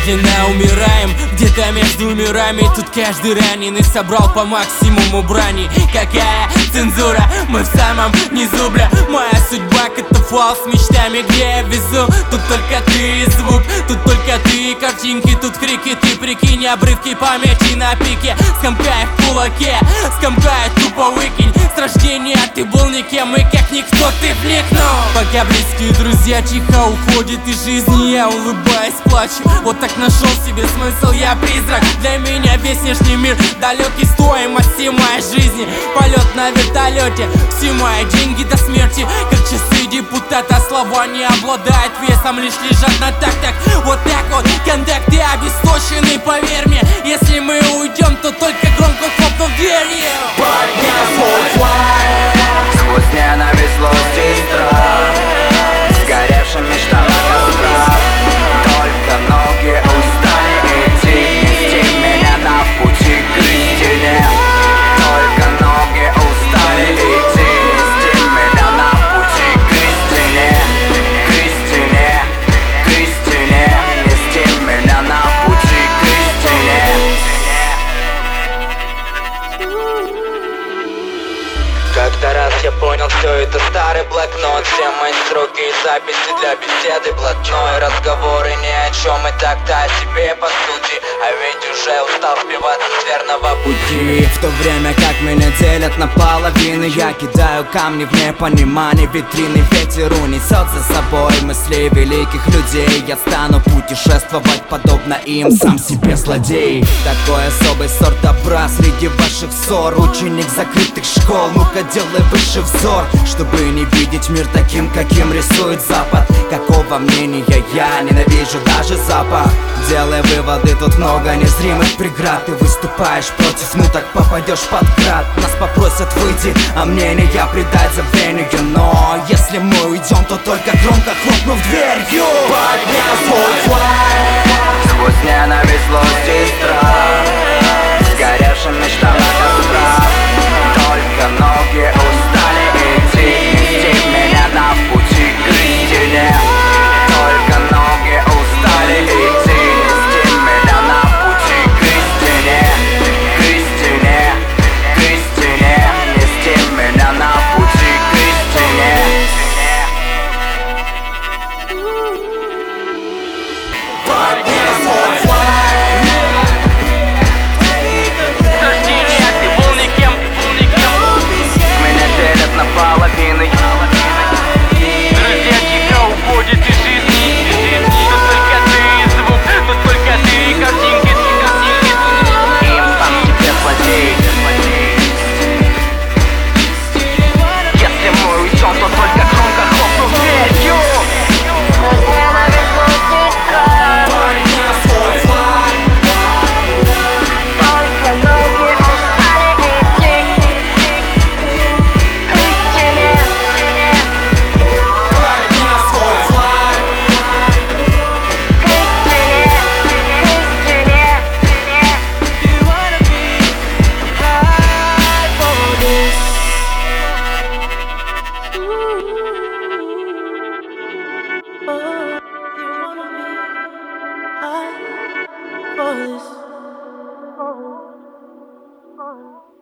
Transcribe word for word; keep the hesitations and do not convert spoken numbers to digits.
медленно умираем где-то между мирами. Тут каждый раненый собрал по максимуму брани. Какая цензура, мы в самом низу, бля. Моя судьба катафалк с мечтами, где я везу. Тут только ты и звук, тут только ты и картинки. Тут крики, ты прикинь, обрывки памяти на пике. Скомкай в кулаке, скомкай, тупо выкинь. С рождения ты был никем, и как никто ты вникнул. Пока близкие друзья тихо уходят из жизни, я улыбаясь плачу. Вот так нашел себе смысл, я призрак. Для меня весь внешний мир далекий стоимости моей жизни. Полет на вертолете, все мои деньги до смерти. Как часы депутата, слова не обладают весом, лишь лежат на тактах. Вот так вот, контакты обесточены, поверь мне. Если мы уйдем, то только громко хлопнув дверью. Поднял свой флаг сквозь ненависть, злость и страх, сгоревшим мечтам на кострах. Только ноги устали идти, нести меня на пути к истине. Только ноги устали идти, нести меня на пути к истине. К истине, к истине, нести меня на пути к истине. Как-то раз я понял, все это старый блокнот, все мои строки и записи для беседы блатной. Разговоры ни о чем и так-то о себе по сути, а ведь уже устал сбиваться с верного пути. В то время как меня делят на половины, я кидаю камни в непонимание витрины. Ветер унесет за собой мысли великих людей. Я стану путешествовать подобно им, сам себе злодей. Такой особый сорт добра среди ваших ссор. Ученик закрытых школ, ну-ка делай выше взор, чтобы не видеть мир таким, каким рисует Запад. Какого мнения я ненавижу даже запах. Делай выводы, тут много незримых преград. Ты выступаешь против, ну так попадешь под град. Нас попросят выйти, а мнение придать забвению. Но если мы уйдем, то только громко хлопнув дверью. Поднял свой флаг сквозь ненависть, злость и страх, сгоревшим мечтам на кострах. Только ноги устали идти, нести меня на пути к истине. Только ноги устали идти, нести меня на пути к истине. К истине, к истине, нести меня на пути к истине. Поднял свой флаг. Меня делят на половины. Друзья тихо уходят из жизни. Тут только ты и звук, тут только ты и картинки. Им сам себе злодей. Если мы уйдем, то только громко хлопнув дверью. For this.